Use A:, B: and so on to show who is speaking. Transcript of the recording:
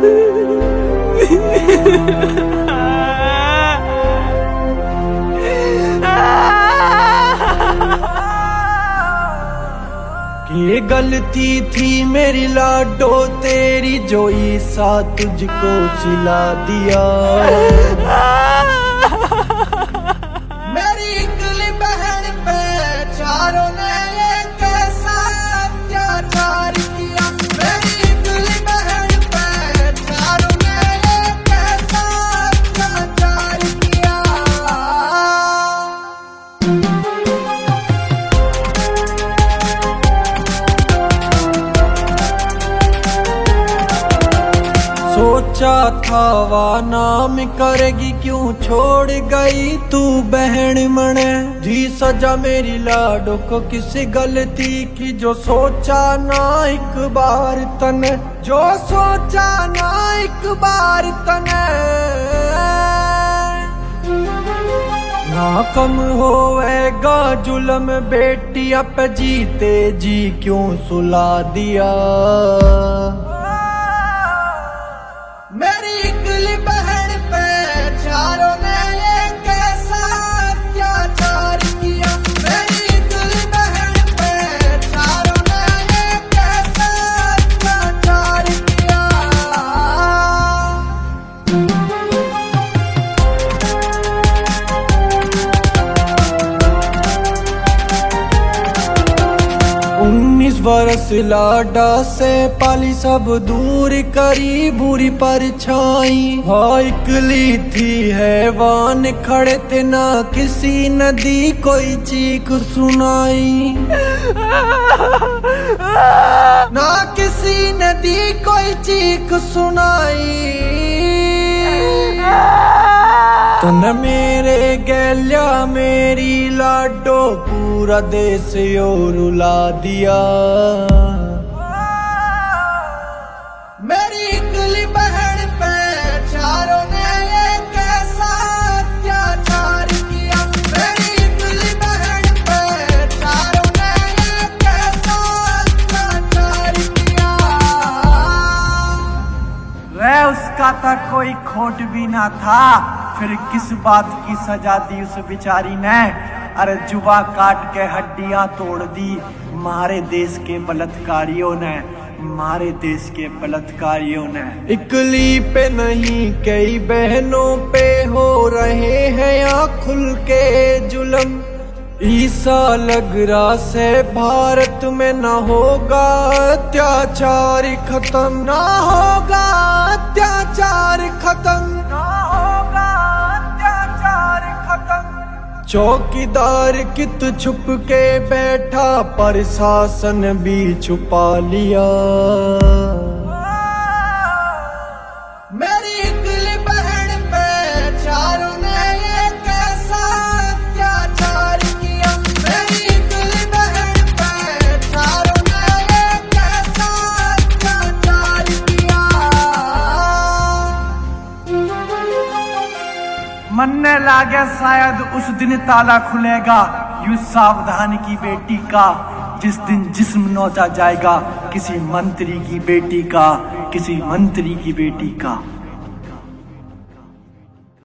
A: ये गलती थी मेरी लाडो तेरी जो ईसा तुझको सिला दिया। मेरी इकली बहन पे चारों ने ये कैसा अत्याचार किया। मेरी इकली बहन पे चारों ने ये कैसा अत्याचार किया। सोचा था वा नाम करेगी क्यों छोड़ गई तू बहन मने। दी सजा मेरी लाडो को किसी गलती की जो सोचा ना एक बार तने। जो सोचा ना एक बार तने। ना कम होएगा जुल्म बेटी अब जीते जी क्यों सुला दिया। मेरी इकली बहन पे चारों ने ये कैसा अत्याचार किया। मेरी इकली बहन पे चारों ने ये कैसा अत्याचार किया। बरस लाडा से पाली सब दूर करी बुरी परछाई। हाँ इकली थी हैवान खड़े थे ना किसी नदी कोई चीख सुनाई। ना किसी नदी कोई चीख सुनाई। तन मेरे गैल्या मेरी लाडो पूरा देश यो रुला दिया। मेरी इकली बहन पे चारों ने ये कैसा अत्याचार किया। मेरी इकली बहन पे चारों ने ये कैसा अत्याचार किया।
B: वह उसका तक कोई खोट भी ना था फिर किस बात की सजा दी उस बेचारी ने। अरे जुबा काट के हड्डियां तोड़ दी मारे देश के बलात्कारियों ने। मारे देश के बलात्कारियों ने।
A: इकली पे नहीं कई बहनों पे हो रहे हैं यहाँ खुल के जुल्म। ईसा लगरा से भारत में न होगा अत्याचार खत्म। ना होगा अत्याचार खत्म। ना होगा अत्याचार खत्म। चौकीदार कित छुप के बैठा प्रशासन भी छुपा लिया। मेरी इकली बहन पे चारों ने ये कैसा अत्याचार किया। मेरी इकली बहन पे चारों ने ये कैसा अत्याचार किया।
B: मनने लागे शायद उस दिन ताला खुलेगा यूं सावधान की बेटी का। जिस दिन जिस्म नोचा जाएगा किसी मंत्री की बेटी का। किसी मंत्री की बेटी का।